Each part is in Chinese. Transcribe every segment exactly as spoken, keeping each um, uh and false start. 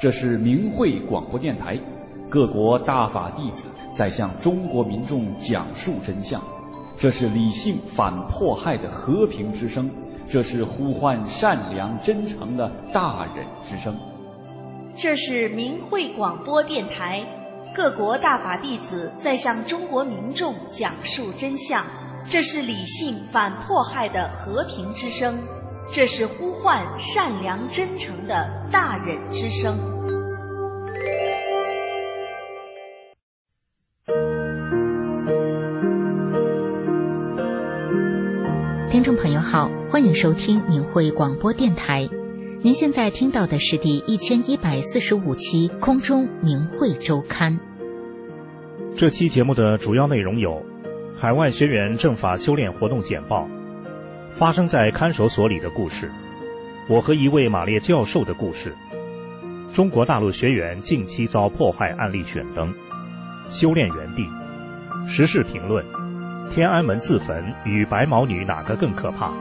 这是明慧广播电台，各国大法弟子在向中国民众讲述真相。这是理性反迫害的和平之声，这是呼唤善良真诚的大忍之声。 这是明慧广播电台，各国大法弟子在向中国民众讲述真相。这是理性反迫害的和平之声，这是呼唤善良真诚的大忍之声。 听众朋友好，欢迎收听明慧广播电台。您现在听到的是第一千一百四十五期空中明慧周刊。 这期节目的主要内容有：海外学员政法修炼活动简报，发生在看守所里的故事，我和一位马列教授的故事，中国大陆学员近期遭迫害案例选灯，修炼园地，时事评论，天安门自焚与白毛女哪个更可怕？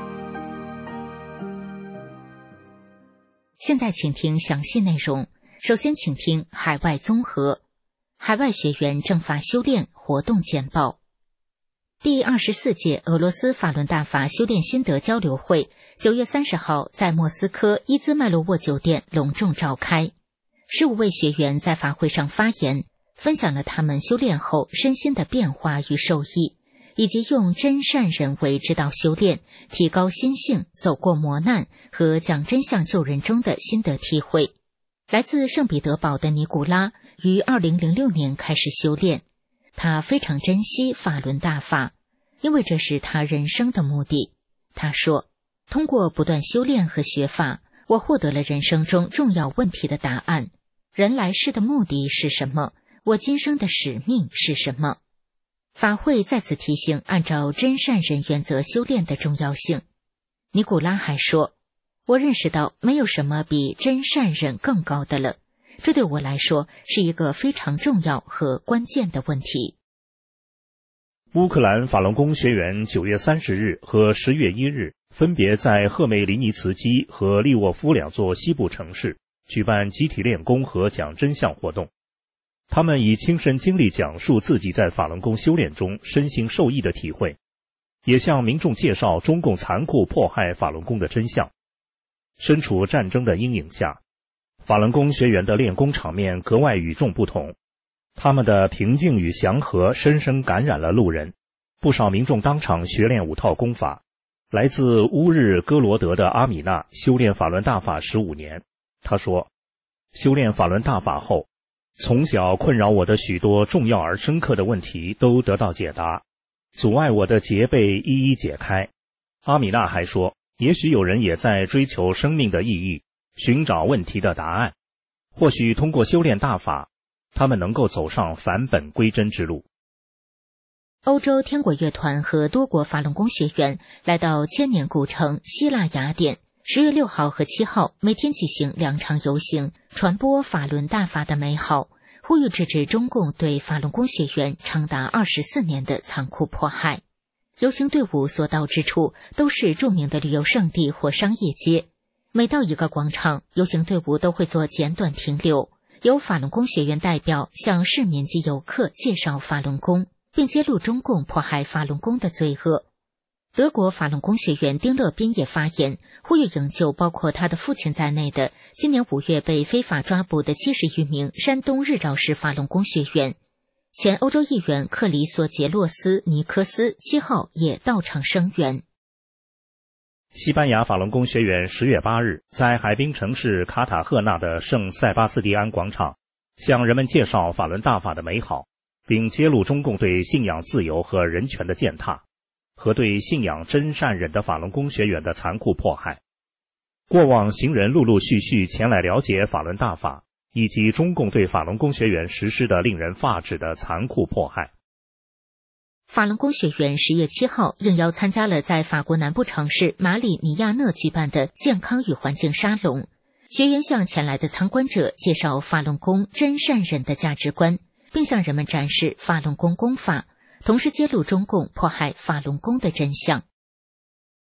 现在请听详细内容。首先请听海外综合，海外学员政法修炼活动简报。第二十四届俄罗斯法轮大法修炼心得交流会九月三十号在莫斯科伊兹麦洛沃酒店隆重召开。十五位学员在法会上发言，分享了他们修炼后身心的变化与受益，以及用真善忍为指导修炼，提高心性，走过磨难和讲真相救人中的心得体会。来自圣彼得堡的尼古拉于二零零六年开始修炼，他非常珍惜法轮大法，因为这是他人生的目的。他说，通过不断修炼和学法，我获得了人生中重要问题的答案。人来世的目的是什么？我今生的使命是什么？法会再次提醒按照真善忍原则修炼的重要性。尼古拉还说，我认识到没有什么比真善忍更高的了，这对我来说是一个非常重要和关键的问题。 乌克兰法轮功学员九月三十日和十月一日分别在赫梅利尼茨基和利沃夫两座西部城市举办集体练功和讲真相活动。他们以亲身经历讲述自己在法轮功修炼中身心受益的体会，也向民众介绍中共残酷迫害法轮功的真相。身处战争的阴影下，法轮功学员的练功场面格外与众不同，他们的平静与祥和深深感染了路人。不少民众当场学练五套功法。来自乌日戈罗德的阿米娜修炼法轮大法十五年，她说，修炼法轮大法后，从小困扰我的许多重要而深刻的问题都得到解答，阻碍我的结被一一解开。阿米娜还说，也许有人也在追求生命的意义，寻找问题的答案，或许通过修炼大法，他们能够走上返本归真之路。 欧洲天国乐团和多国法轮功学员来到千年古城希腊雅典，十月六号和七号每天举行两场游行，传播法轮大法的美好，呼吁制止中共对法轮功学员长达二十四年的残酷迫害。游行队伍所到之处都是著名的旅游胜地或商业街，每到一个广场，游行队伍都会做简短停留，由法轮功学员代表向市民及游客介绍法轮功，并揭露中共迫害法轮功的罪恶。德国法轮功学员丁乐斌也发言，呼吁营救包括他的父亲在内的今年五月被非法抓捕的七十余名山东日照市法轮功学员。前欧洲议员克里索杰洛斯尼科斯七号也到场声援。 西班牙法轮功学员十月八日在海滨城市卡塔赫纳的圣塞巴斯蒂安广场向人们介绍法轮大法的美好，并揭露中共对信仰自由和人权的践踏，和对信仰真善忍的法轮功学员的残酷迫害。过往行人陆陆续续前来了解法轮大法，以及中共对法轮功学员实施的令人发指的残酷迫害。 法轮功学员十月七号应邀参加了在法国南部城市马里尼亚讷举办的健康与环境沙龙，学员向前来的参观者介绍法轮功真善忍的价值观，并向人们展示法轮功功法，同时揭露中共迫害法轮功的真相。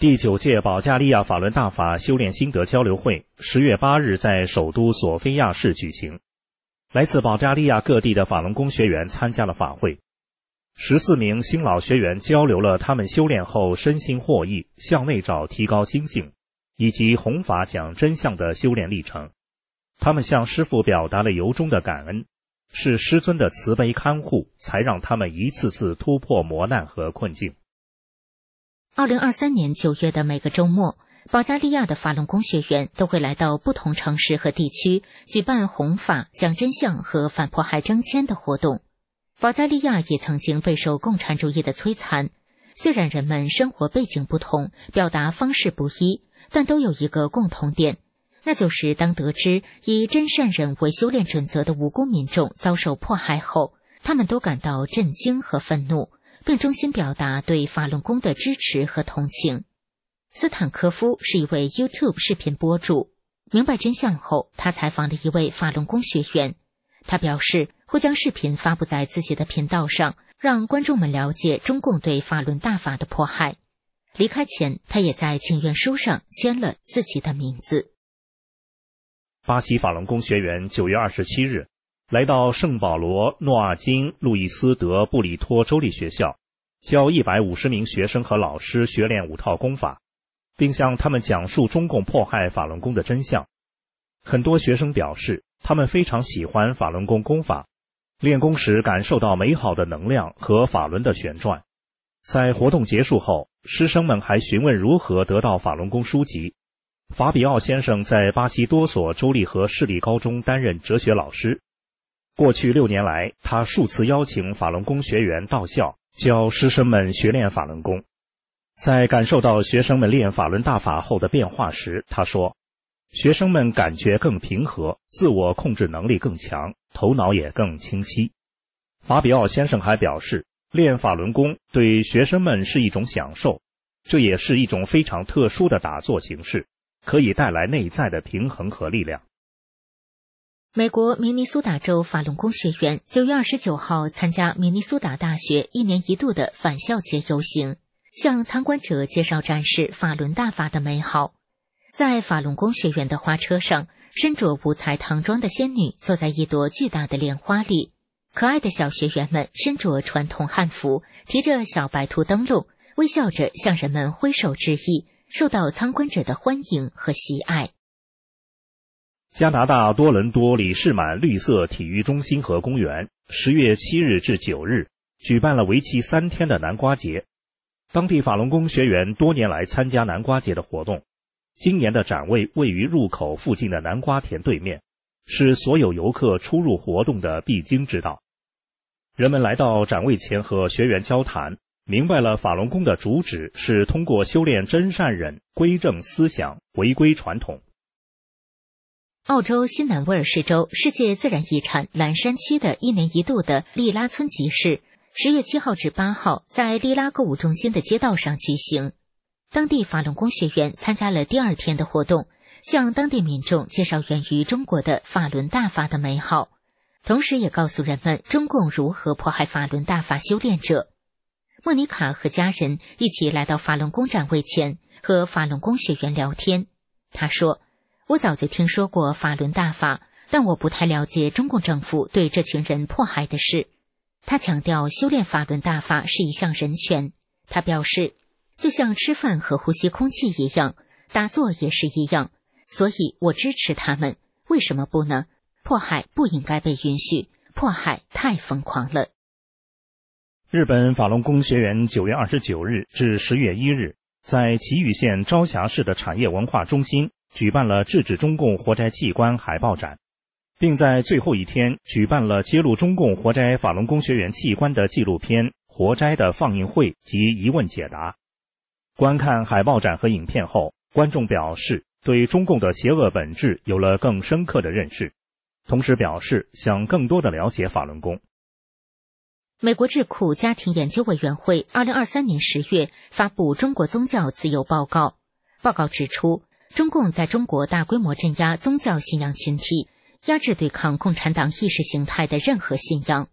第九届保加利亚法轮大法修炼心得交流会十月八日在首都索菲亚市举行，来自保加利亚各地的法轮功学员参加了法会。十四名新老学员交流了他们修炼后身心获益、向内找提高心性，以及弘法讲真相的修炼历程。他们向师父表达了由衷的感恩，是师尊的慈悲看护，才让他们一次次突破磨难和困境。 二零二三年九月的每个周末，保加利亚的法轮功学员都会来到不同城市和地区举办弘法、讲真相和反迫害征签的活动。保加利亚也曾经备受共产主义的摧残，虽然人们生活背景不同，表达方式不一，但都有一个共同点，那就是当得知以真善忍为修炼准则的无辜民众遭受迫害后，他们都感到震惊和愤怒，并衷心表达对法轮功的支持和同情。斯坦科夫是一位 YouTube 视频博主，明白真相后，他采访了一位法轮功学员。他表示会将视频发布在自己的频道上，让观众们了解中共对法轮大法的迫害。离开前，他也在请愿书上签了自己的名字。 巴西法轮功学员九月二十七日来到圣保罗诺阿金路易斯德布里托州立学校，教一百五十名学生和老师学练五套功法，并向他们讲述中共迫害法轮功的真相。很多学生表示，他们非常喜欢法轮功功法，练功时感受到美好的能量和法轮的旋转。在活动结束后，师生们还询问如何得到法轮功书籍。法比奥先生在巴西多所州立和市立高中担任哲学老师。过去六年来，他数次邀请法轮功学员到校，教师生们学练法轮功。在感受到学生们练法轮大法后的变化时，他说，学生们感觉更平和，自我控制能力更强，头脑也更清晰。法比奥先生还表示，练法轮功对学生们是一种享受，这也是一种非常特殊的打坐形式，可以带来内在的平衡和力量。 美国明尼苏达州法轮功学员九月二十九号参加明尼苏达大学一年一度的返校节游行，向参观者介绍展示法轮大法的美好。在法轮功学员的花车上，身着五彩唐装的仙女坐在一朵巨大的莲花里，可爱的小学员们身着传统汉服，提着小白兔灯笼，微笑着向人们挥手致意，受到参观者的欢迎和喜爱。 加拿大多伦多里士满绿色体育中心和公园十月七日至九日举办了为期三天的南瓜节。当地法轮功学员多年来参加南瓜节的活动，今年的展位位于入口附近的南瓜田对面，是所有游客出入活动的必经之道。人们来到展位前和学员交谈，明白了法轮功的主旨是通过修炼真善忍，归正思想，回归传统。 澳洲新南威尔士州世界自然遗产蓝山区的一年一度的利拉村集市，十月七号至八号在利拉购物中心的街道上举行。当地法轮功学员参加了第二天的活动，向当地民众介绍源于中国的法轮大法的美好，同时也告诉人们中共如何迫害法轮大法修炼者。莫妮卡和家人一起来到法轮功展位前，和法轮功学员聊天。她说，我早就听说过法轮大法，但我不太了解中共政府对这群人迫害的事。他强调修炼法轮大法是一项人权。他表示，就像吃饭和呼吸空气一样，打坐也是一样，所以我支持他们。为什么不呢？迫害不应该被允许，迫害太疯狂了。 日本法轮功学员九月二十九日至十月一日在岐阜县朝霞市的产业文化中心举办了制止中共活摘器官海报展，并在最后一天举办了揭露中共活摘法轮功学员器官的纪录片《活摘》的放映会及疑问解答。观看海报展和影片后，观众表示对中共的邪恶本质有了更深刻的认识，同时表示想更多的了解法轮功。 美国智库家庭研究委员会二零二三年十月发布《中国宗教自由报告》，报告指出，中共在中国大规模镇压宗教信仰群体，压制对抗共产党意识形态的任何信仰。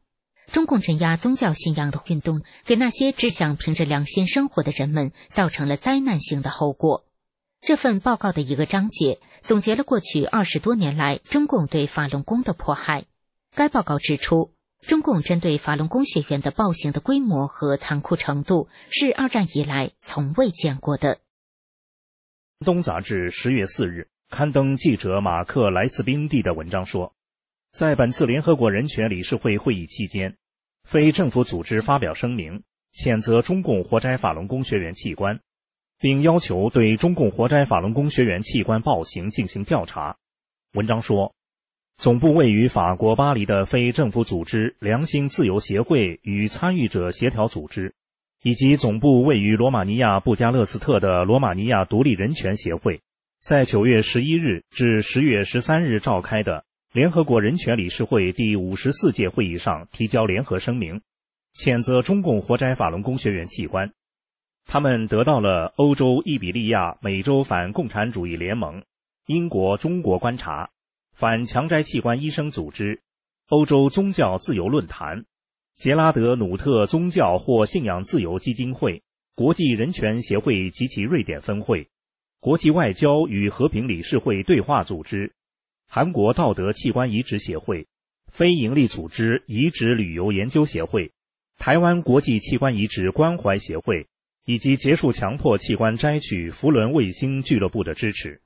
中共镇压宗教信仰的运动给那些只想凭着良心生活的人们造成了灾难性的后果。这份报告的一个章节总结了过去二十多年来中共对法轮功的迫害。该报告指出，中共针对法轮功学员的暴行的规模和残酷程度是二战以来从未见过的。 东杂志十月四日刊登记者马克莱斯宾蒂的文章说，在本次联合国人权理事会会议期间，非政府组织发表声明，谴责中共活摘法轮功学员器官，并要求对中共活摘法轮功学员器官暴行进行调查。文章说，总部位于法国巴黎的非政府组织良心自由协会与参与者协调组织，以及总部位于罗马尼亚布加勒斯特的罗马尼亚独立人权协会，在九月十一日至十月十三日召开的联合国人权理事会第五十四届会议上提交联合声明，谴责中共活摘法轮功学员器官。他们得到了欧洲伊比利亚美洲反共产主义联盟、英国中国观察、反强摘器官医生组织、欧洲宗教自由论坛、杰拉德努特宗教或信仰自由基金会、国际人权协会及其瑞典分会、国际外交与和平理事会对话组织、韩国道德器官移植协会、非营利组织移植旅游研究协会、台湾国际器官移植关怀协会，以及结束强迫器官摘取福伦卫星俱乐部的支持。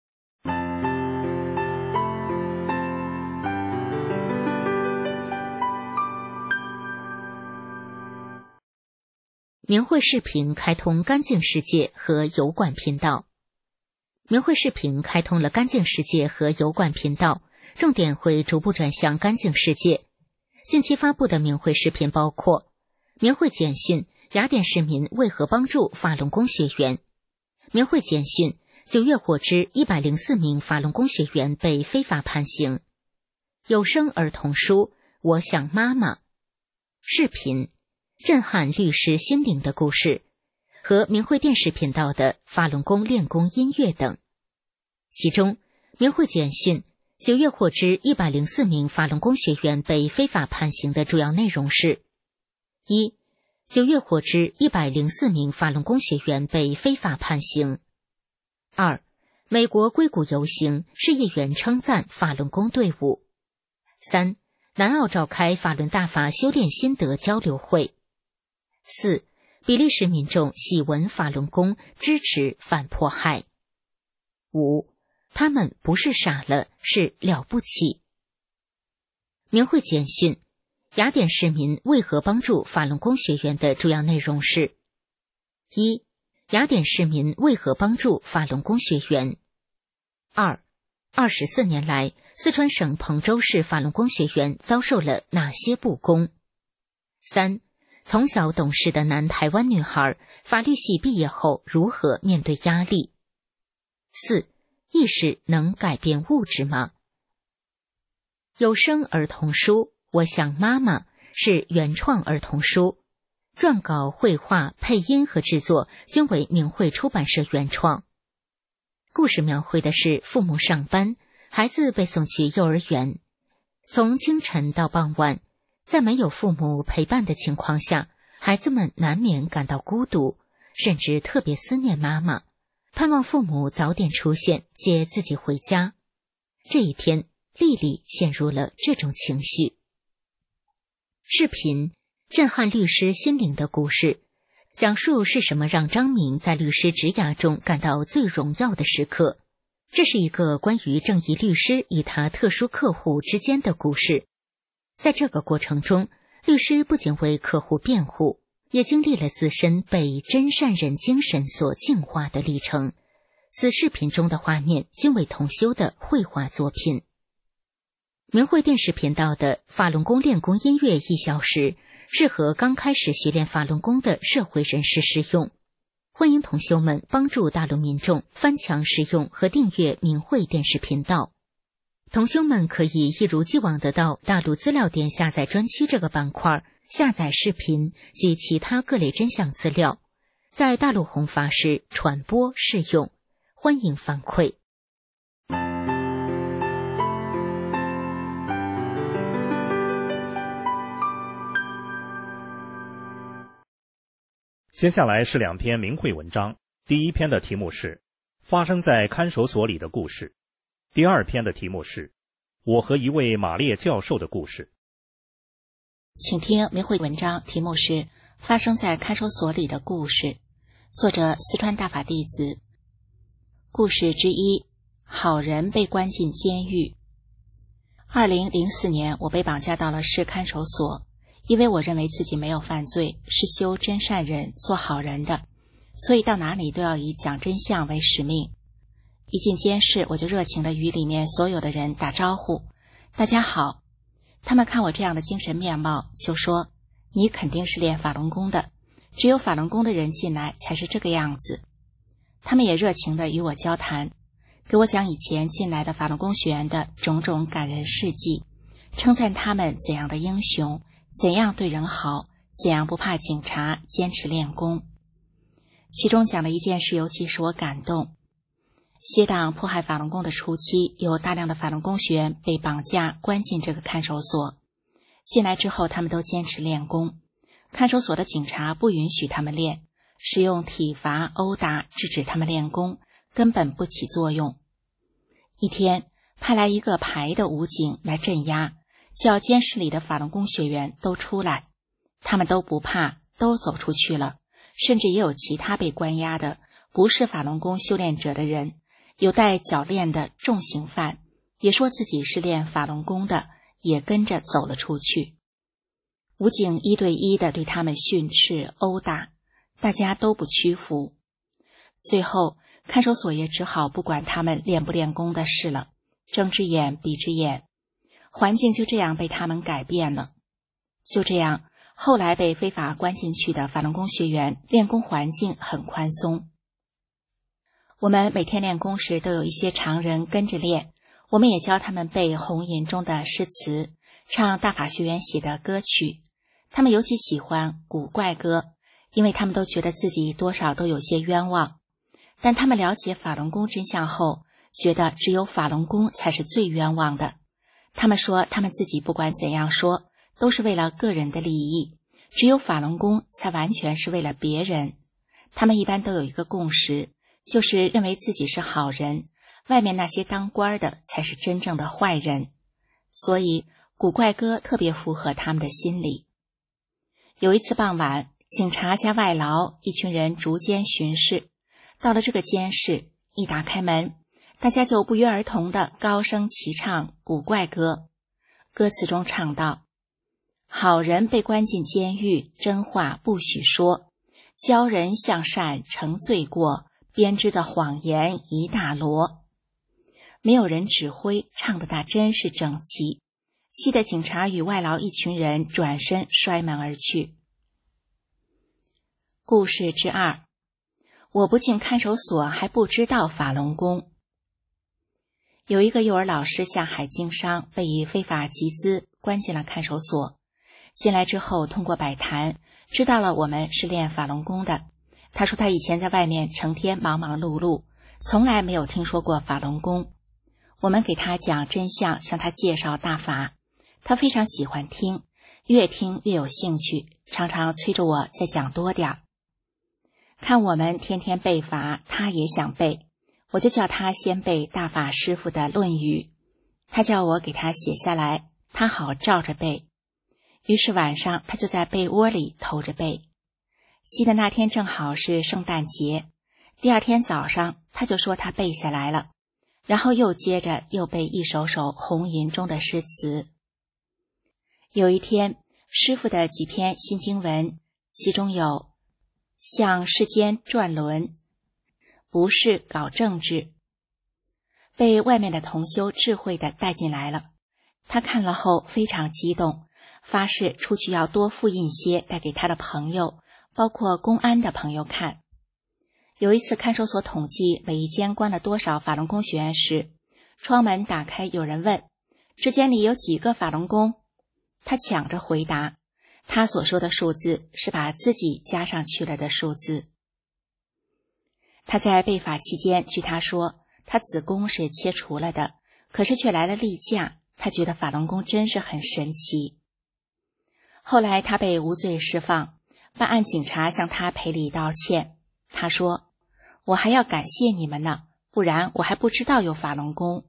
明慧视频开通干净世界和油管频道。明慧视频开通了干净世界和油管频道，重点会逐步转向干净世界。近期发布的明慧视频包括明慧简讯雅典市民为何帮助法轮功学员，明慧简讯九月获知一百零四名法轮功学员被非法判刑，有声儿童书我想妈妈，视频震撼律师心灵的故事和明慧电视频道的法轮功练功音乐等。其中明慧简讯九月获知一百零四名法轮功学员被非法判刑的主要内容是：一、九月获知一百零四名法轮功学员被非法判刑；二、美国硅谷游行，市议员称赞法轮功队伍；三、南澳召开法轮大法修炼心得交流会；四、比利时民众喜闻法轮功，支持反迫害；五、他们不是傻了，是了不起。明慧简讯雅典市民为何帮助法轮功学员的主要内容是：一、雅典市民为何帮助法轮功学员；二、二十四年来四川省彭州市法轮功学员遭受了哪些不公；三、从小懂事的南台湾女孩法律系毕业后如何面对压力；四、意识能改变物质吗？有声儿童书我想妈妈是原创儿童书，撰稿、绘画、配音和制作均为明慧出版社原创。故事描绘的是父母上班，孩子被送去幼儿园，从清晨到傍晚，在没有父母陪伴的情况下，孩子们难免感到孤独，甚至特别思念妈妈，盼望父母早点出现接自己回家。这一天，丽丽陷入了这种情绪。视频震撼律师心灵的故事，讲述是什么让张明在律师职涯中感到最荣耀的时刻。这是一个关于正义律师与他特殊客户之间的故事。在这个过程中，律师不仅为客户辩护，也经历了自身被真善人精神所净化的历程。此视频中的画面均为同修的绘画作品。明慧电视频道的法轮功练功音乐一小时，适合刚开始学练法轮功的社会人士使用。欢迎同修们帮助大陆民众翻墙使用和订阅明慧电视频道。同修们可以一如既往地到大陆资料店下载专区这个板块，下载视频及其他各类真相资料，在大陆弘法时传播适用。欢迎反馈。 接下来是两篇名汇文章，第一篇的题目是发生在看守所里的故事，第二篇的题目是我和一位马列教授的故事。 请听名汇文章，题目是发生在看守所里的故事，作者四川大法弟子。故事之一，好人被关进监狱。二零零四年，我被绑架到了市看守所，因为我认为自己没有犯罪，是修真善忍做好人的，所以到哪里都要以讲真相为使命。一进监室，我就热情地与里面所有的人打招呼，大家好。他们看我这样的精神面貌，就说你肯定是练法轮功的，只有法轮功的人进来才是这个样子。他们也热情地与我交谈，给我讲以前进来的法轮功学员的种种感人事迹，称赞他们怎样的英雄，怎样对人好，怎样不怕警察，坚持练功。其中讲了一件事尤其使我感动。邪党迫害法轮功的初期，有大量的法轮功学员被绑架关进这个看守所。进来之后，他们都坚持练功，看守所的警察不允许他们练，使用体罚殴打制止他们练功，根本不起作用。一天，派来一个排的武警来镇压，叫监室里的法轮功学员都出来。他们都不怕，都走出去了，甚至也有其他被关押的不是法轮功修炼者的人，有带脚链的重刑犯，也说自己是练法轮功的，也跟着走了出去。武警一对一的对他们训斥殴打，大家都不屈服。最后看守所也只好不管他们练不练功的事了，睁只眼闭只眼，环境就这样被他们改变了。就这样，后来被非法关进去的法轮功学员练功环境很宽松。我们每天练功时都有一些常人跟着练，我们也教他们背红吟中的诗词，唱大法学员写的歌曲。他们尤其喜欢古怪歌，因为他们都觉得自己多少都有些冤枉。但他们了解法轮功真相后，觉得只有法轮功才是最冤枉的。他们说他们自己不管怎样说，都是为了个人的利益，只有法轮功才完全是为了别人。他们一般都有一个共识，就是认为自己是好人，外面那些当官的才是真正的坏人。所以古怪歌特别符合他们的心理。有一次傍晚，警察加外劳一群人逐监巡视，到了这个监室，一打开门，大家就不约而同地高声齐唱古怪歌。歌词中唱道：好人被关进监狱，真话不许说，教人向善成罪过，编织的谎言一大摞。没有人指挥，唱得那真是整齐，气得警察与外劳一群人转身摔门而去。故事之二，我不进看守所还不知道法轮功。有一个幼儿老师下海经商，被以非法集资关进了看守所。进来之后，通过摆谈知道了我们是练法轮功的。他说他以前在外面成天忙忙碌碌，从来没有听说过法轮功。我们给他讲真相，向他介绍大法，他非常喜欢听，越听越有兴趣，常常催着我再讲多点儿。看我们天天背法，他也想背，我就叫他先背大法师父的《论语》，他叫我给他写下来，他好照着背。于是晚上他就在被窝里偷着背。记得那天正好是圣诞节，第二天早上他就说他背下来了，然后又接着又背一首首红吟中的诗词。有一天，师父的几篇新经文，其中有向世间转轮，不是搞政治，被外面的同修智慧地带进来了。他看了后非常激动，发誓出去要多复印些带给他的朋友，包括公安的朋友看。有一次看守所统计每一间关了多少法轮功学员时，窗门打开，有人问这间里有几个法轮功，他抢着回答，他所说的数字是把自己加上去了的数字。他在背法期间，据他说，他子宫是切除了的，可是却来了例假，他觉得法轮功真是很神奇。后来他被无罪释放， 办案警察向他赔礼道歉。他说，我还要感谢你们呢，不然我还不知道有法轮功。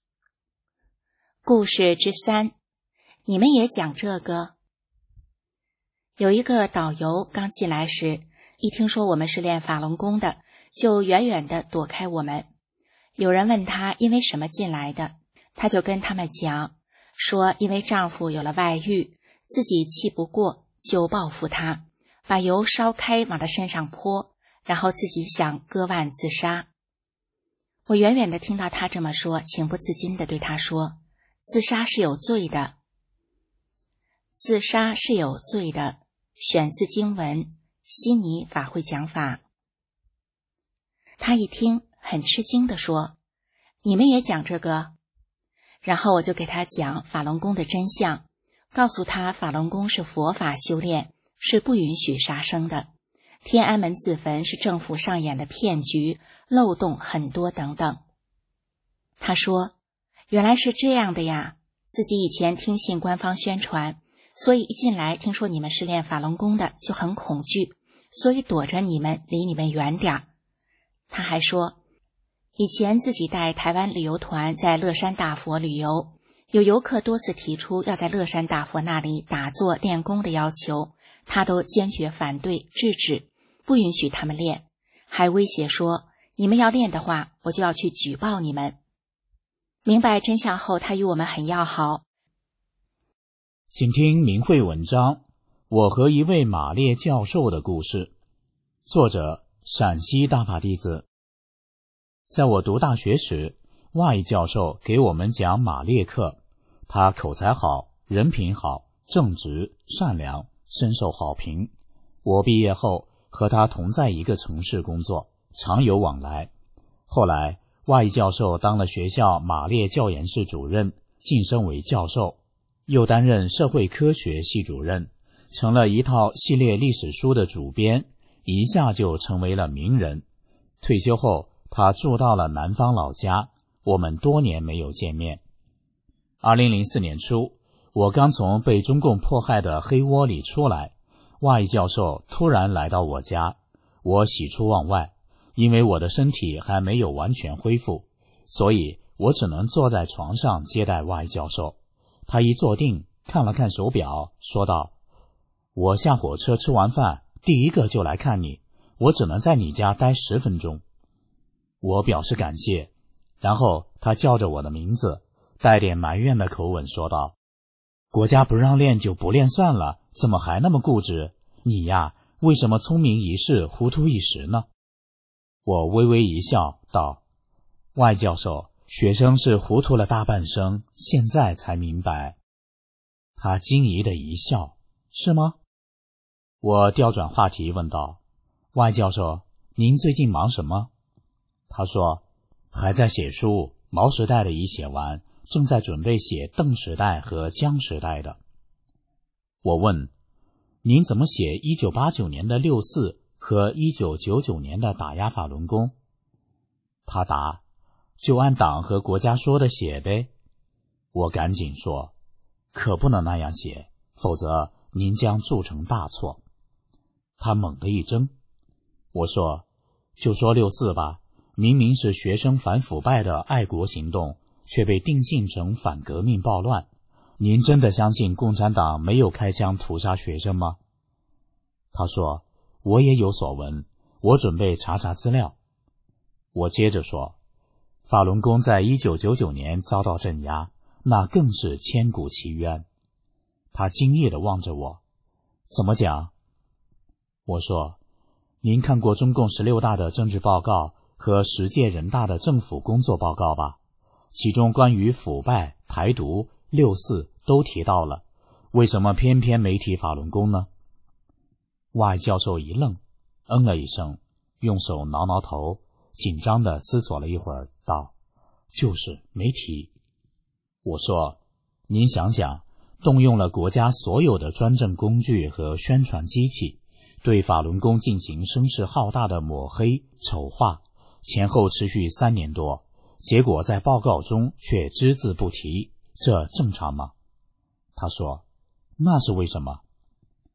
故事之三，你们也讲这个。有一个导游刚进来时，一听说我们是练法轮功的，就远远地躲开我们。有人问他因为什么进来的，他就跟他们讲，说因为丈夫有了外遇，自己气不过，就报复他，把油烧开往他身上泼，然后自己想割腕自杀。我远远地听到他这么说，情不自禁地对他说，自杀是有罪的。自杀是有罪的，选自经文悉尼法会讲法。他一听很吃惊地说，你们也讲这个？然后我就给他讲法轮功的真相，告诉他法轮功是佛法修炼，是不允许杀生的，天安门自焚是政府上演的骗局，漏洞很多等等。他说，原来是这样的呀，自己以前听信官方宣传，所以一进来听说你们是练法轮功的就很恐惧，所以躲着你们，离你们远点。他还说，以前自己带台湾旅游团在乐山大佛旅游，有游客多次提出要在乐山大佛那里打坐练功的要求，他都坚决反对制止，不允许他们练，还威胁说，你们要练的话，我就要去举报你们。明白真相后，他与我们很要好。 请听明慧文章，我和一位马列教授的故事。作者陕西大法弟子。在我读大学时，外教授给我们讲马列课，他口才好，人品好，正直善良，深受好评。我毕业后和他同在一个城市工作，常有往来。后来外教授当了学校马列教研室主任，晋升为教授，又担任社会科学系主任，成了一套系列历史书的主编，一下就成为了名人。退休后他住到了南方老家，我们多年没有见面。二零零四年初，我刚从被中共迫害的黑窝里出来，外教授突然来到我家，我喜出望外，因为我的身体还没有完全恢复，所以我只能坐在床上接待外教授。他一坐定，看了看手表，说道，我下火车吃完饭第一个就来看你，我只能在你家待十分钟。我表示感谢，然后他叫着我的名字，带点埋怨的口吻说道，国家不让练就不练算了，怎么还那么固执？你呀，为什么聪明一世糊涂一时呢？我微微一笑道，外教授，学生是糊涂了大半生，现在才明白。他惊疑的一笑，是吗？我调转话题问道，外教授，您最近忙什么？他说，还在写书，毛时代的已写完，正在准备写邓时代和江时代的。我问，您怎么写一九八九年的六四和一九九九年的打压法轮功？他答，就按党和国家说的写呗。我赶紧说，可不能那样写，否则您将铸成大错。他猛地一怔。我说，就说六四吧，明明是学生反腐败的爱国行动，却被定性成反革命暴乱。您真的相信共产党没有开枪屠杀学生吗？他说，我也有所闻，我准备查查资料。我接着说，法轮功在一九九九年遭到镇压，那更是千古奇冤。他惊异地望着我，怎么讲？我说，您看过中共十六大的政治报告和十届人大的政府工作报告吧？其中关于腐败、台独、六四都提到了，为什么偏偏没提法轮功呢？外教授一愣，嗯了一声，用手挠挠头，紧张地思索了一会儿，道，就是没提。我说，您想想，动用了国家所有的专政工具和宣传机器，对法轮功进行声势浩大的抹黑丑化，前后持续三年多，结果在报告中却只字不提，这正常吗？他说，那是为什么？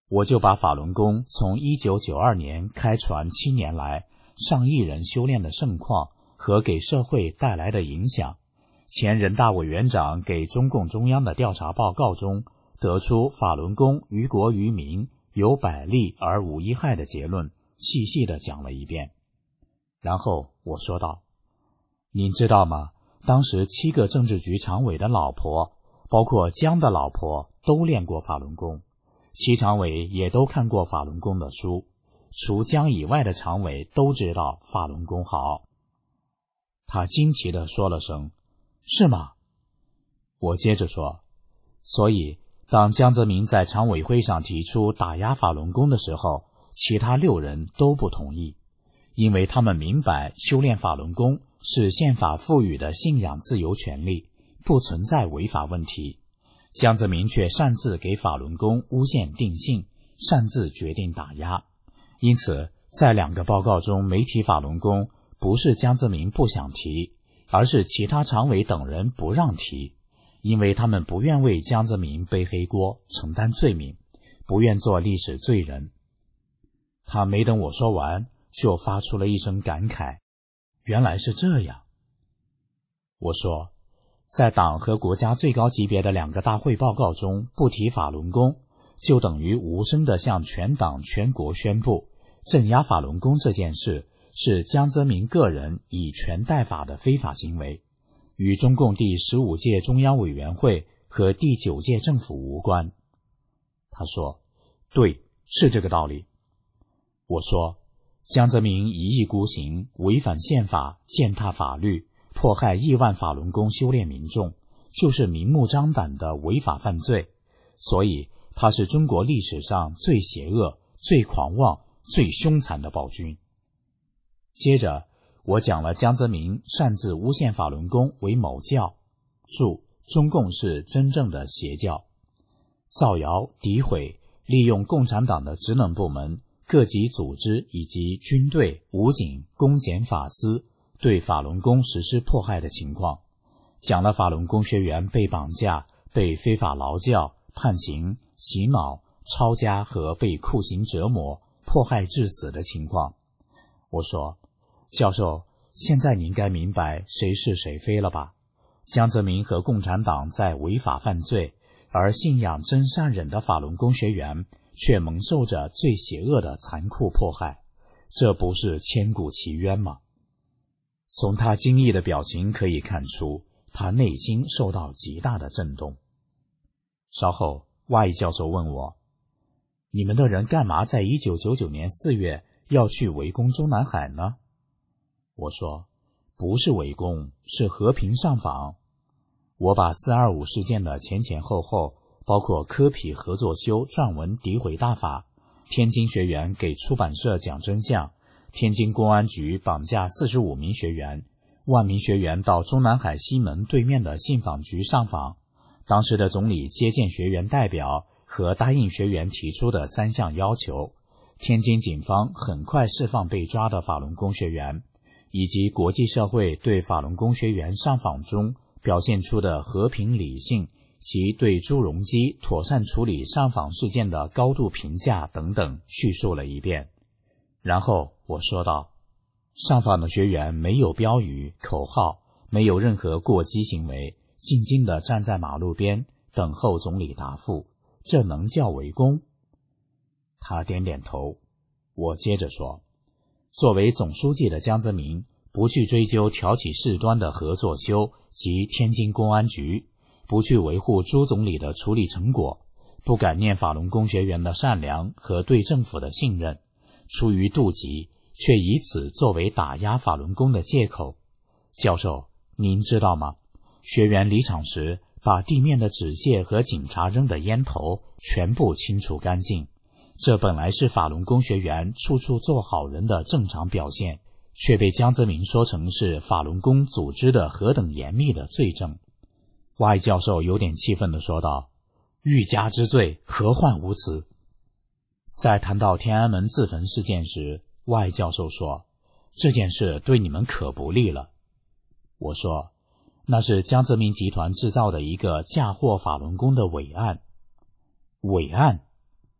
我就把法轮功从一九九二年开传七年来上亿人修炼的盛况和给社会带来的影响，前人大委员长给中共中央的调查报告中得出法轮功于国于民有百利而无一害的结论，细细地讲了一遍。然后我说道，您知道吗？当时七个政治局常委的老婆，包括江的老婆，都练过法轮功，七常委也都看过法轮功的书，除江以外的常委都知道法轮功好。他惊奇地说了声，是吗？我接着说，所以当江泽民在常委会上提出打压法轮功的时候，其他六人都不同意，因为他们明白修炼法轮功是宪法赋予的信仰自由权利，不存在违法问题。江泽民却擅自给法轮功诬陷定性，擅自决定打压。因此在两个报告中没提法轮功，不是江泽民不想提，而是其他常委等人不让提，因为他们不愿为江泽民背黑锅，承担罪名，不愿做历史罪人。他没等我说完，就发出了一声感慨，原来是这样。我说，在党和国家最高级别的两个大会报告中不提法轮功，就等于无声地向全党全国宣布，镇压法轮功这件事是江泽民个人以权代法的非法行为，与中共第十五届中央委员会和第九届政府无关。他说，对，是这个道理。我说，江泽民一意孤行，违反宪法，践踏法律，迫害亿万法轮功修炼民众，就是明目张胆的违法犯罪，所以他是中国历史上最邪恶、最狂妄、最凶残的暴君。接着我讲了江泽民擅自诬陷法轮功为某教，注中共是真正的邪教，造谣诋毁，利用共产党的职能部门、各级组织以及军队、武警、公检法司对法轮功实施迫害的情况，讲了法轮功学员被绑架、被非法劳教、判刑、洗脑、抄家和被酷刑折磨、迫害致死的情况。我说，教授，现在您该明白谁是谁非了吧？江泽民和共产党在违法犯罪，而信仰真善忍的法轮功学员却蒙受着最邪恶的残酷迫害，这不是千古奇冤吗？从他惊异的表情可以看出，他内心受到极大的震动。稍后Y教授问我，你们的人干嘛在一九九九年四月要去围攻中南海呢？我说，不是围攻，是和平上访。我把四二五事件的前前后后，包括科痞合作修撰文诋毁大法，天津学员给出版社讲真相，天津公安局绑架四十五名学员，万名学员到中南海西门对面的信访局上访，当时的总理接见学员代表和答应学员提出的三项要求，天津警方很快释放被抓的法轮功学员，以及国际社会对法轮功学员上访中表现出的和平理性及对朱镕基妥善处理上访事件的高度评价等等叙述了一遍。然后我说道，上访的学员没有标语、口号，没有任何过激行为，静静地站在马路边等候总理答复，这能叫围攻？他点点头。我接着说，作为总书记的江泽民不去追究挑起事端的合作修及天津公安局，不去维护朱总理的处理成果，不感念法轮功学员的善良和对政府的信任，出于妒忌，却以此作为打压法轮功的借口。教授，您知道吗？学员离场时，把地面的纸屑和警察扔的烟头全部清除干净。这本来是法轮功学员处处做好人的正常表现，却被江泽民说成是法轮功组织的何等严密的罪证。Y教授有点气愤地说道，欲加之罪，何患无辞。在谈到天安门自焚事件时， Y 教授说，这件事对你们可不利了。我说，那是江泽民集团制造的一个嫁祸法轮功的伪案。伪案？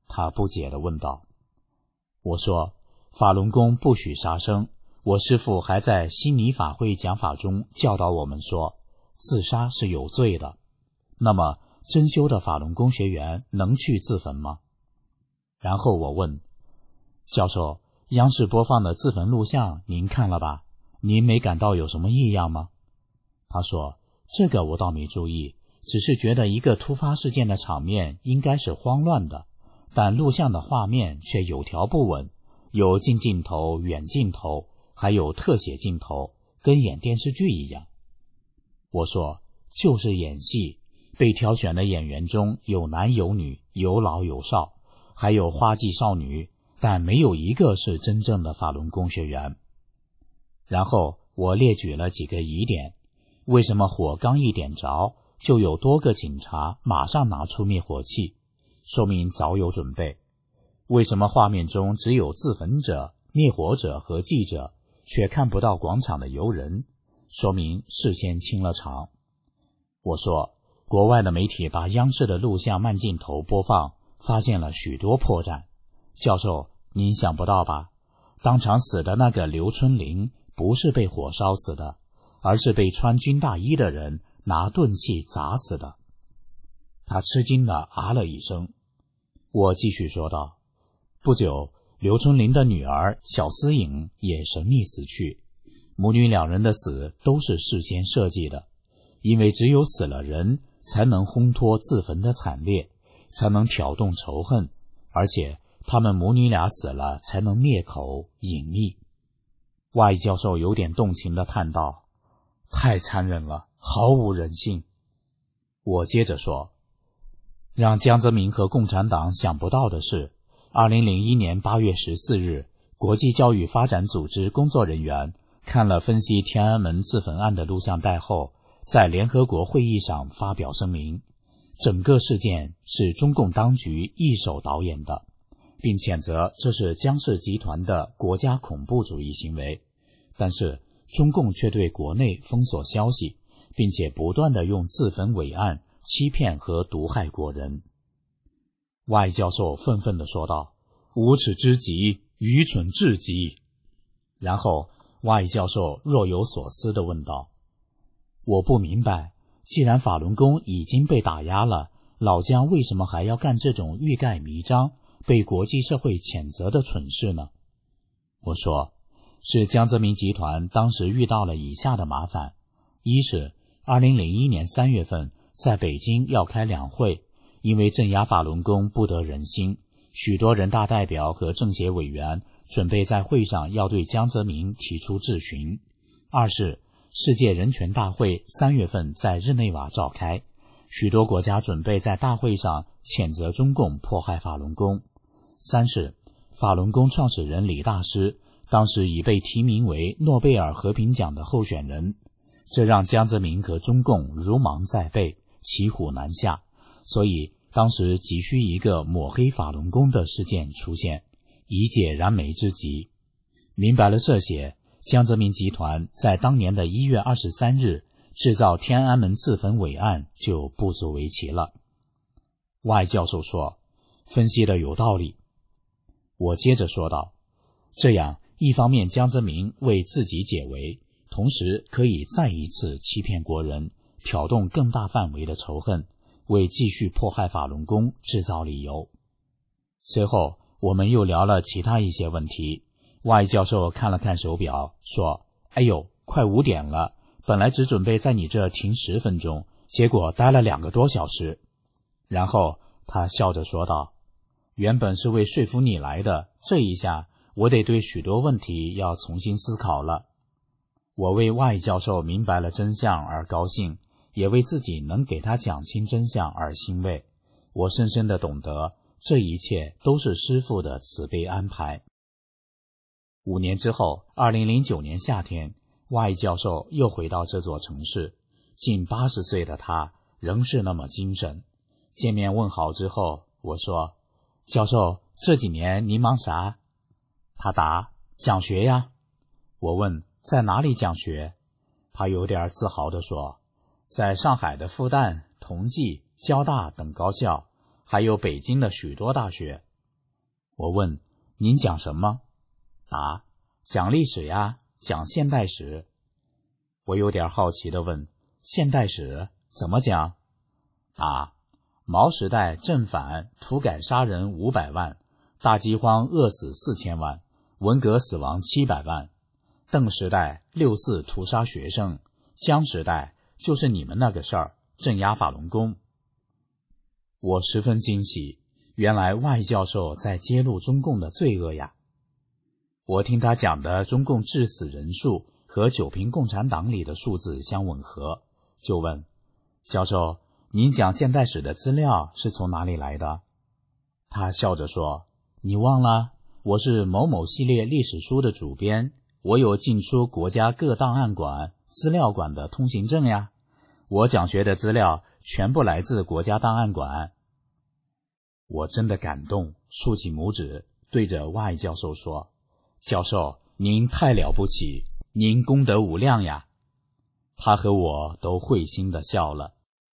他不解地问道。我说，法轮功不许杀生，我师父还在悉尼法会讲法中教导我们说，自杀是有罪的。那么真修的法轮功学员能去自焚吗？然后我问，教授，央视播放的自焚录像您看了吧？您没感到有什么异样吗？他说，这个我倒没注意，只是觉得一个突发事件的场面应该是慌乱的，但录像的画面却有条不紊，有近镜头、远镜头，还有特写镜头，跟演电视剧一样。我说，就是演戏，被挑选的演员中有男有女，有老有少，还有花季少女，但没有一个是真正的法轮功学员。然后我列举了几个疑点，为什么火刚一点着，就有多个警察马上拿出灭火器，说明早有准备？为什么画面中只有自焚者、灭火者和记者，却看不到广场的游人，说明事先清了场？我说，国外的媒体把央视的录像慢镜头播放，发现了许多破绽。教授，您想不到吧？当场死的那个刘春林不是被火烧死的，而是被穿军大衣的人拿钝器砸死的。他吃惊地啊了一声。我继续说道，不久，刘春林的女儿小思颖也神秘死去，母女两人的死都是事先设计的，因为只有死了人，才能烘托自焚的惨烈，才能挑动仇恨，而且他们母女俩死了才能灭口隐匿。外教授有点动情地叹道，太残忍了，毫无人性。我接着说，让江泽民和共产党想不到的是，二零零一年八月十四日，国际教育发展组织工作人员看了分析天安门自焚案的录像带后，在联合国会议上发表声明，整个事件是中共当局一手导演的，并谴责这是江氏集团的国家恐怖主义行为。但是中共却对国内封锁消息，并且不断地用自焚伟案欺骗和毒害国人。外教授愤愤地说道，无耻之极，愚蠢至极。然后外教授若有所思地问道，我不明白，既然法轮功已经被打压了，老江为什么还要干这种欲盖弥彰、被国际社会谴责的蠢事呢？我说，是江泽民集团当时遇到了以下的麻烦：一是二零零一年三月份在北京要开两会，因为镇压法轮功不得人心，许多人大代表和政协委员准备在会上要对江泽民提出质询；二是世界人权大会三月份在日内瓦召开，许多国家准备在大会上谴责中共迫害法轮功；三是法轮功创始人李大师当时已被提名为诺贝尔和平奖的候选人，这让江泽民和中共如芒在背，骑虎难下，所以当时急需一个抹黑法轮功的事件出现，以解燃眉之急。明白了这些，江泽民集团在当年的一月二十三日制造天安门自焚伟案就不足为奇了。外教授说，分析的有道理。我接着说道，这样一方面江泽民为自己解围，同时可以再一次欺骗国人，挑动更大范围的仇恨，为继续迫害法轮功制造理由。随后我们又聊了其他一些问题，外教授看了看手表，说，哎呦，快五点了，本来只准备在你这停十分钟，结果待了两个多小时。然后他笑着说道，原本是为说服你来的，这一下我得对许多问题要重新思考了。我为外教授明白了真相而高兴，也为自己能给他讲清真相而欣慰。我深深地懂得，这一切都是师父的慈悲安排。五年之后，二零零九年夏天，外教授又回到这座城市，近八十岁的他仍是那么精神。见面问好之后，我说，教授，这几年您忙啥？他答，讲学呀。我问，在哪里讲学？他有点自豪地说，在上海的复旦、同济、交大等高校，还有北京的许多大学。 我问：您讲什么？答：讲历史呀，讲现代史。我有点好奇地问：现代史怎么讲？答：毛时代正反土改杀人五百万，大饥荒饿死四千万，文革死亡七百万。邓时代六四屠杀学生，江时代就是你们那个事儿，镇压法轮功。我十分惊喜，原来外教授在揭露中共的罪恶呀。我听他讲的中共致死人数和九评共产党里的数字相吻合，就问：教授，您讲现代史的资料是从哪里来的？他笑着说：你忘了，我是某某系列历史书的主编，我有进出国家各档案馆、资料馆的通行证呀。我讲学的资料全部来自国家档案馆。我真的感动，竖起拇指对着外教授说：教授，您太了不起，您功德无量呀。他和我都会心地笑了。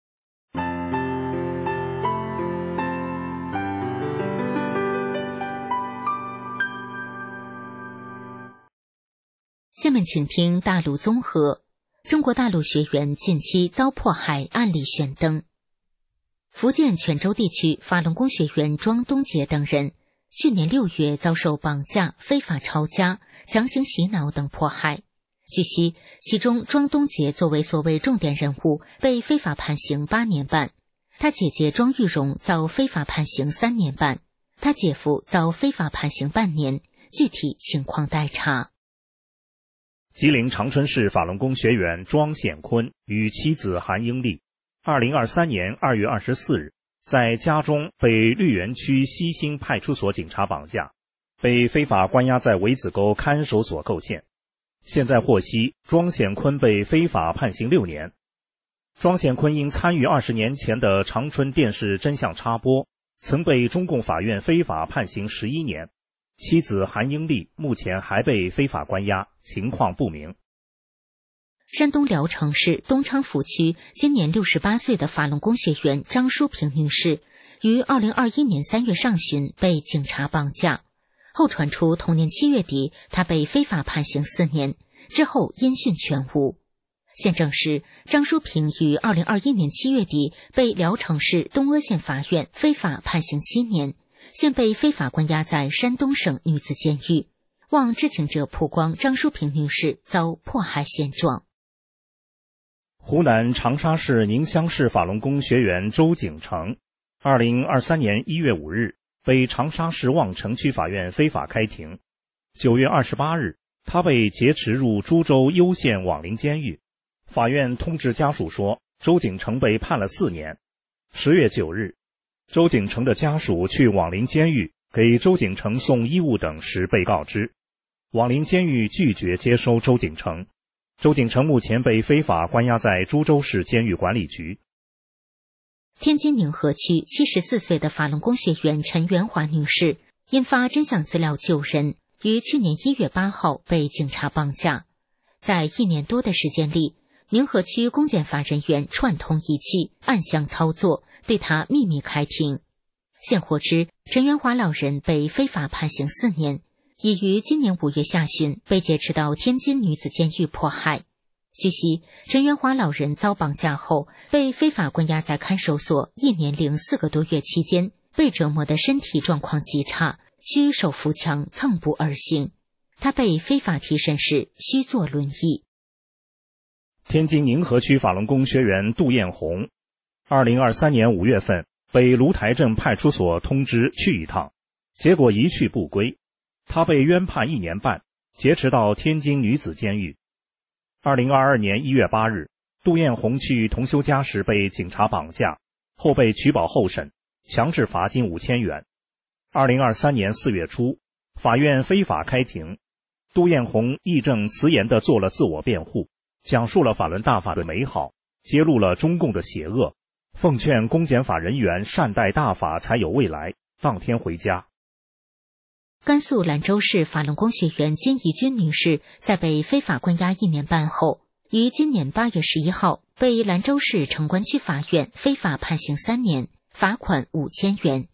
下面请听大陆综合。中国大陆学员近期遭迫害案例选登。福建泉州地区法轮功学员庄东杰等人去年六月遭受绑架、非法抄家、强行洗脑等迫害。据悉，其中庄东杰作为所谓重点人物，被非法判刑八年半；他姐姐庄玉荣遭非法判刑三年半，他姐夫遭非法判刑半年，具体情况待查。 吉林长春市法轮功学员庄显坤与妻子韩英丽二零二三年二月二十四日在家中被绿园区西兴派出所警察绑架，被非法关押在围子沟看守所构陷。现在获悉，庄显坤被非法判刑六年。庄显坤因参与二十年前的长春电视真相插播，曾被中共法院非法判刑十一年。妻子韩英丽目前还被非法关押，情况不明。 山东聊城市东昌府区今年六十八岁的法轮功学员张淑萍女士，于二零二一年三月上旬被警察绑架，后传出同年七月底她被非法判刑四年，之后音讯全无。现证实，张淑萍于二零二一年七月底被聊城市东阿县法院非法判刑七年，现被非法关押在山东省女子监狱。望知情者曝光张淑萍女士遭迫害现状。 湖南长沙市宁乡市法轮功学员周景成二零二三年一月五日被长沙市望城区法院非法开庭。九月二十八日，他被劫持入株洲攸县网林监狱。法院通知家属说，周景成被判了四年。十月九日，周景成的家属去网林监狱给周景成送衣物等时被告知，网林监狱拒绝接收周景成。周景成目前被非法关押在株洲市监狱管理局。 天津宁河区七十四岁的法轮功学员陈元华女士，因发真相资料救人，于去年一月八号被警察绑架。在一年多的时间里，宁河区公检法人员串通一气，暗箱操作，对她秘密开庭。现获知，陈元华老人被非法判刑四年，已于今年五月下旬被劫持到天津女子监狱迫害。据悉，陈元华老人遭绑架后，被非法关押在看守所一年零四个多月期间，被折磨的身体状况极差，需手扶墙蹭步而行。他被非法提审时需坐轮椅。 天津宁河区法轮功学员杜艳红二零二三年五月份被芦台镇派出所通知去一趟，结果一去不归。他被冤判一年半，劫持到天津女子监狱。二零二二年一月八日，杜艳红去同修家时被警察绑架，后被取保候审，强制罚金五千元。二零二三年四月初，法院非法开庭，杜艳红义正辞严地做了自我辩护，讲述了法轮大法的美好，揭露了中共的邪恶，奉劝公检法人员善待大法才有未来，当天回家。 甘肃兰州市法轮功学员金怡君女士在被非法关押一年半后，于今年八月十一号被兰州市城关区法院非法判刑三年，罚款五千元。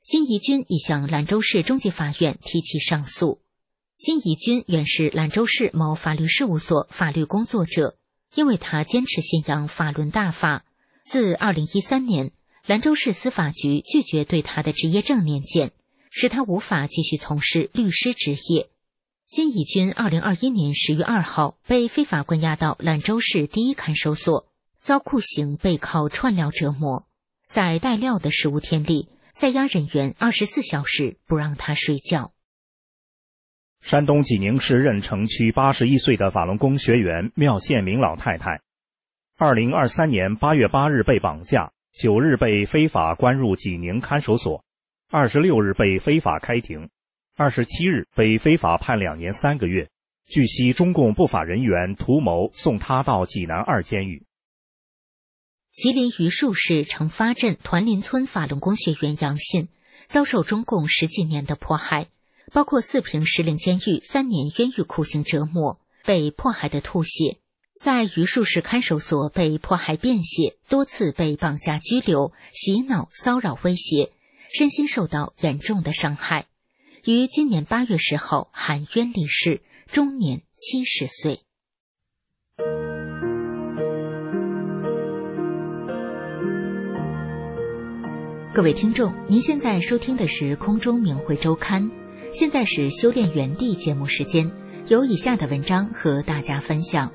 金怡君已向兰州市中级法院提起上诉。金怡君原是兰州市某法律事务所法律工作者，因为他坚持信仰法轮大法，自二零一三年，兰州市司法局拒绝对他的职业证年鉴，使他无法继续从事律师职业。金怡君二零二一年十月二号被非法关押到兰州市第一看守所，遭酷刑背靠串料折磨。在待料的十五天里，在押人员二十四小时不让他睡觉。 山东济宁市任城区八十一岁的法轮功学员缪宪明老太太，二零二三年八月八日被绑架，九日被非法关入济宁看守所，二十六日被非法开庭，二十七日被非法判两年三个月。据悉，中共不法人员图谋送他到济南二监狱。 吉林榆树市成发镇团林村法轮功学员杨信遭受中共十几年的迫害，包括四平石林监狱三年冤狱酷刑折磨，被迫害的吐血，在榆树市看守所被迫害便血，多次被绑架拘留、洗脑、骚扰威胁，身心受到严重的伤害。于今年八月十号含冤离世，终年七十岁。各位听众，您现在收听的是空中明慧周刊，现在是修炼园地节目时间，有以下的文章和大家分享。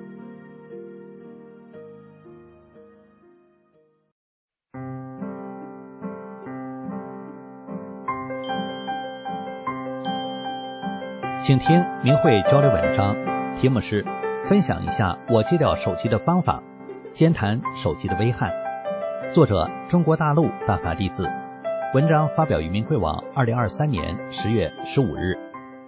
请听明慧交流文章，题目是分享一下我戒掉手机的方法，兼谈手机的危害。作者中国大陆大法弟子，文章发表于明慧网二零二三年十月十五日。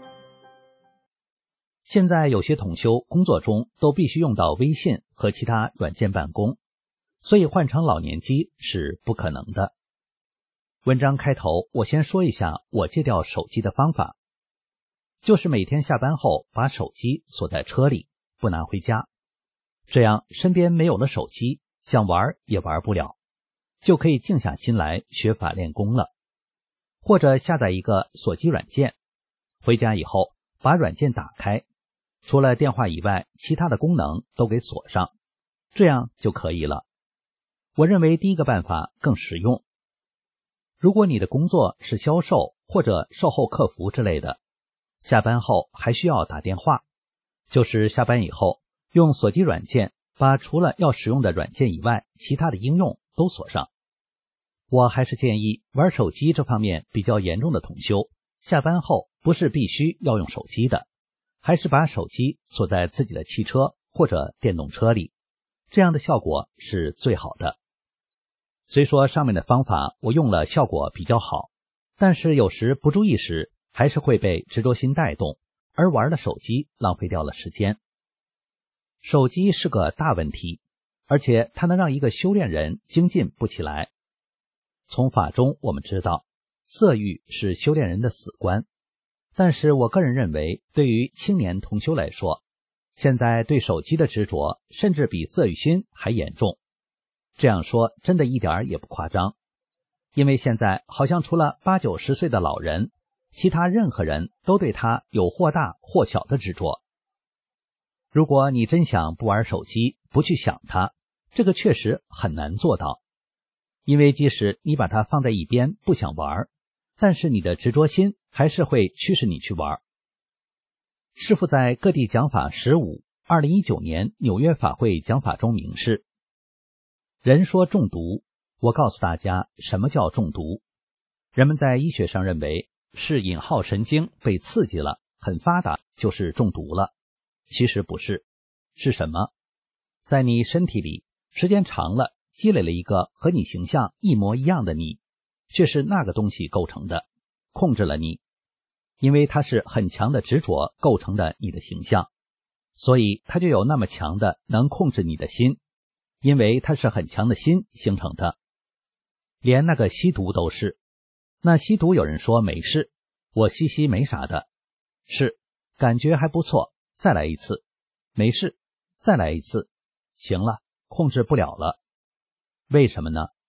现在有些同修工作中都必须用到微信和其他软件办公，所以换成老年机是不可能的。文章开头我先说一下我戒掉手机的方法，就是每天下班后把手机锁在车里，不拿回家，这样身边没有了手机，想玩也玩不了，就可以静下心来学法练功了。或者下载一个锁机软件，回家以后把软件打开，除了电话以外其他的功能都给锁上，这样就可以了。我认为第一个办法更实用。如果你的工作是销售或者售后客服之类的，下班后还需要打电话，就是下班以后用锁机软件把除了要使用的软件以外其他的应用都锁上。我还是建议玩手机这方面比较严重的同修，下班后不是必须要用手机的，还是把手机锁在自己的汽车或者电动车里，这样的效果是最好的。虽说上面的方法我用了效果比较好，但是有时不注意时还是会被执着心带动，而玩了手机浪费掉了时间。手机是个大问题，而且它能让一个修炼人精进不起来。从法中我们知道，色欲是修炼人的死关，但是我个人认为，对于青年同修来说，现在对手机的执着甚至比色欲心还严重。这样说真的一点也不夸张，因为现在好像除了八九十岁的老人，其他任何人都对他有或大或小的执着。如果你真想不玩手机，不去想它，这个确实很难做到。因为即使你把它放在一边不想玩，但是你的执着心还是会驱使你去玩。师父在各地讲法十五二零一九年纽约法会讲法中明示，人说中毒，我告诉大家什么叫中毒。人们在医学上认为是引号神经被刺激了，很发达就是中毒了，其实不是。是什么？在你身体里时间长了积累了一个和你形象一模一样的你，却是那个东西构成的，控制了你。因为它是很强的执着构成的你的形象，所以它就有那么强的能控制你的心，因为它是很强的心形成的。连那个吸毒都是。那吸毒有人说没事，我吸吸没啥的，是感觉还不错，再来一次，没事，再来一次，行了，控制不了了。为什么呢？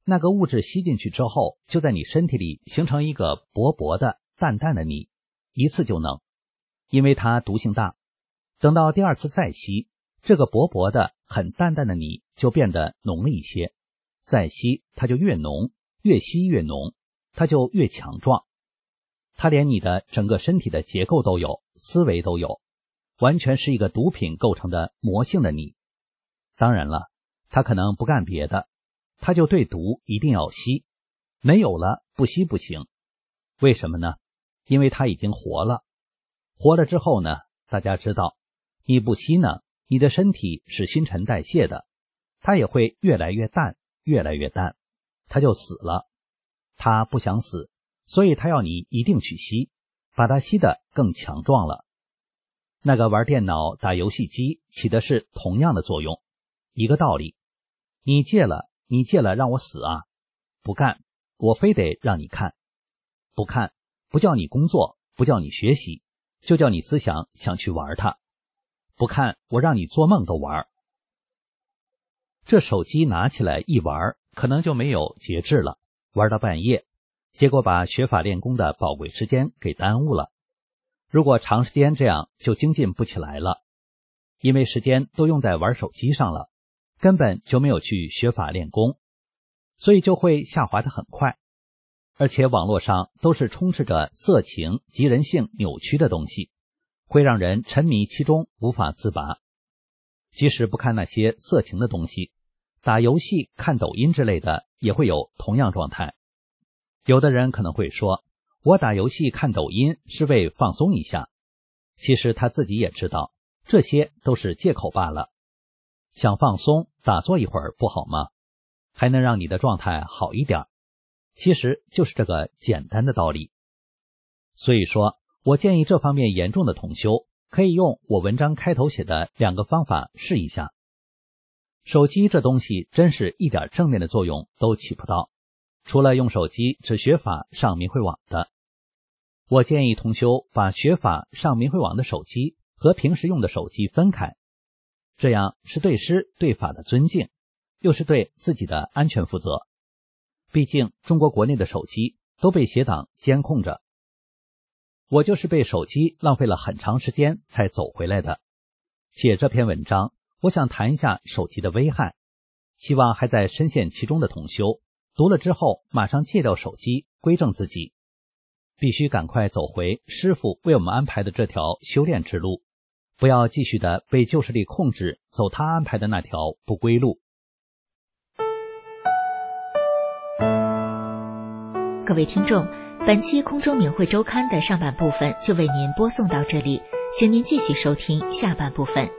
那个物质吸进去之后，就在你身体里形成一个薄薄的、淡淡的泥，一次就能，因为它毒性大。等到第二次再吸，这个薄薄的、很淡淡的泥就变得浓了一些，再吸它就越浓，越吸越浓，它就越强壮。它连你的整个身体的结构都有，思维都有，完全是一个毒品构成的魔性的你。当然了，它可能不干别的，它就对毒一定要吸，没有了不吸不行。为什么呢？因为它已经活了。活了之后呢，大家知道，你不吸呢，你的身体是新陈代谢的，它也会越来越淡，越来越淡，它就死了。它不想死，所以它要你一定去吸，把它吸得更强壮了。那个玩电脑、打游戏机起的是同样的作用，一个道理。你戒了，你戒了让我死啊？不干，我非得让你看。不看，不叫你工作，不叫你学习，就叫你思想想去玩它。不看，我让你做梦都玩。这手机拿起来一玩，可能就没有节制了，玩到半夜，结果把学法练功的宝贵时间给耽误了。如果长时间这样，就精进不起来了，因为时间都用在玩手机上了，根本就没有去学法练功，所以就会下滑得很快。而且网络上都是充斥着色情及人性扭曲的东西，会让人沉迷其中无法自拔。即使不看那些色情的东西，打游戏、看抖音之类的也会有同样状态。有的人可能会说，我打游戏看抖音是为放松一下，其实他自己也知道，这些都是借口罢了。想放松，打坐一会儿不好吗？还能让你的状态好一点。其实就是这个简单的道理。所以说，我建议这方面严重的同修可以用我文章开头写的两个方法试一下。手机这东西真是一点正面的作用都起不到，除了用手机只学法上明慧网的。我建议同修把学法上明慧网的手机和平时用的手机分开，这样是对师对法的尊敬，又是对自己的安全负责。毕竟中国国内的手机都被邪党监控着，我就是被手机浪费了很长时间才走回来的。写这篇文章，我想谈一下手机的危害，希望还在深陷其中的同修读了之后马上戒掉手机，归正自己，必须赶快走回师父为我们安排的这条修炼之路，不要继续的被旧势力控制，走他安排的那条不归路。 各位听众，本期空中明慧周刊的上半部分就为您播送到这里，请您继续收听下半部分。